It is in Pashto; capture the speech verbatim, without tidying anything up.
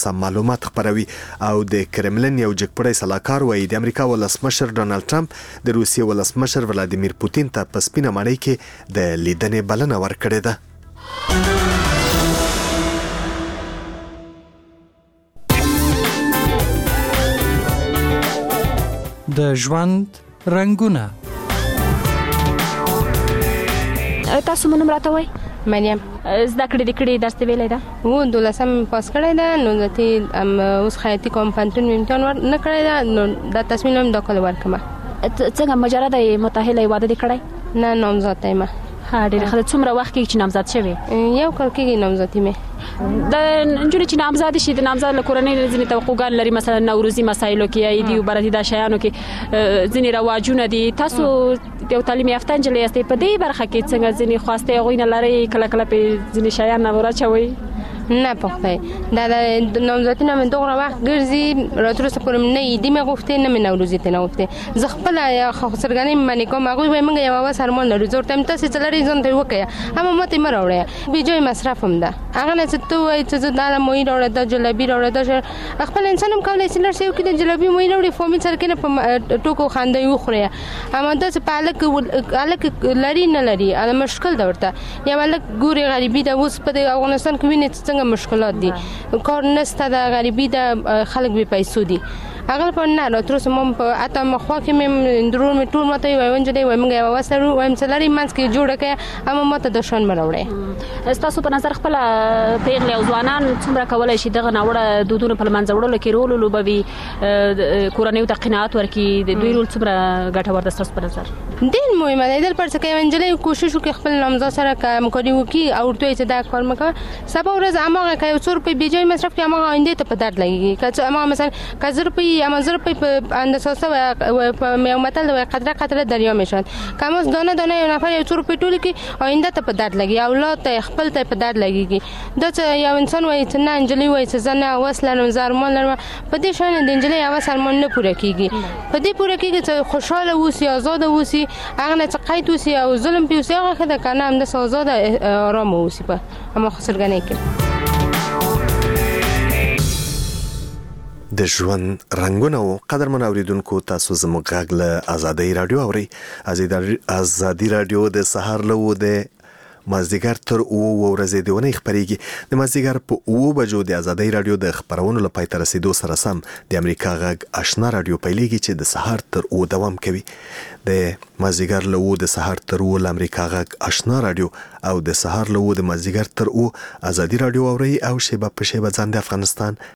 ناسم معلومات خپروي او د کرملن یو جګپړی سلاکار وایي د امریکا ولسمشر ډونالد ټرمپ د روسیې ولسمشر ولادیمیر پوتین ته په سپینه ماڼۍ کې د لیدنې بلنه ورکړې ده. د ژوند رنګونه. تاسو مونږ راته وای مریم زده کړې د کړې درس ویلې ده و دولسم پاس کړی ده نو ځکه اوس خیاطي کوم پانتون امتحان ور نه کړی ده نو دا تصمیم هم دا کول ورکمه. څنګه مجرد متأهله واده دې کړی؟ نه نامزد یم. ها ډېر ښه. څومره وخت کې چې نامزد شوی؟ یو کال کېږي نامزدي مې. د نجونې چې نامزد شي د نامزد له کورنۍ ځینې توقعات لري، مثلا نوروزي مسایلو کې یا دی براتي دا شیانو کې ځینې رواجونه دي. تاسو یو تعلیم یافته نجلۍ یاستئ، په دې برخه کې څنګه ځینې خواسته هغوی نه لرئ کله کله په ځینې شیان ورچوئ؟ نه پخته دا د نامزدي نه مې دوغره وخت ګرځي راتلو سپورم نه ایدي مې غوښتې نه مې نوروزي ته نه غوښتې زه خپل خسرګانې باندې کوم هغوی وایي موږ یو وس هرمون لرو زه ورته تاسې څه لرئ ځان ته یې وکړه اما ما ته یې مه راوړئ بېجای مصرف هم ده هغه نه چې ته وایي چې زه دا مویي راوړه دا جلبي راوړه دا خپل انسان هم کولی شي لږ څه وکړي د جلبي مویي راوړي فامي سره کېنه په ټوکو خندوي وخورئ اما داسې په هلک هلک لري نه لري هغه مشکل ده ورته یو هلک ګوري غریبي ده اوس په د افغانستان کې وینې چې څنګه مشکلات دي کار نسته ده غریبي ده خلک بې پیسو دي هغه په نه راتلو سم په اته مخوا کې مې درور مې ټول ماته وایي ونجلې وایم موږ یو وسرو وایم سلاري منځ کې جوړه کړه اما ماته د شان مروړې. تاسو په نظر خپل پیغلې او ځوانان څومره کولای شي دغه ناوړه دودونه په منځ وړلو کې رول ولوبوي کورنیو ته قناعت ورکړي د دوی رول څومره ګټور ده ستاسو په نظر؟ ډېر مهمه ده دل پر څه کوي ونجلې کوشش وکړي خپل نامزد سره همکاري وکړي او ورته چې دا کار مه کوه سبا ورځ هماغه که یو څو روپۍ بې ځایه مصرف کړي هماغه آینده ته په درد لګېږي که هماغه مثلا که زه روپۍ اما زه روپۍ په اندازه و یو متل و قطره قطره دریا میشوند که ما دانه دانه یو نفر یو څو روپۍ ټولې کړي آینده ته په درد لګي اولاد ته خپل ته په درد لګېږي دا چې یو انسان وایي چې نه نجلۍ وایي چې زه نه هوس لرم زه ارمان لرم په دې شان د نجلۍ هوس ارمان نه پوره کېږي په دې پوره کېږي چې خوشحاله اوسي آزاده اوسي هغه نه چې قید اوسي او ظلم پرې اوسي هغه ښه ده که نه همداسې آزاده ارامه اوسي په همه خسرګنۍ کې. د ژوند رنګونه او قدرمن اوریدونکو تاسو زموږ غږ له ازادۍ راډیو اورئ. ازادي راډیو د سهار له د مازدیګر تر اوه ورځې د ونې خپرېږي. د مازدیګر په اوه بجو د ازادۍ راډیو د خپرونو له پای ته رسېدو سره سم د امریکا غږ آشنا راډیو پیلېږي چې د سهار تر اوه دوام کوي. د مازدیګر له اوه د سهار تر اوه له امریکا غږ آشنا راډیو او د سهار له اوه د مازدیګر تر اوه ازادي راډیو اورئ او شیبه په شیبه ځان د افغانستان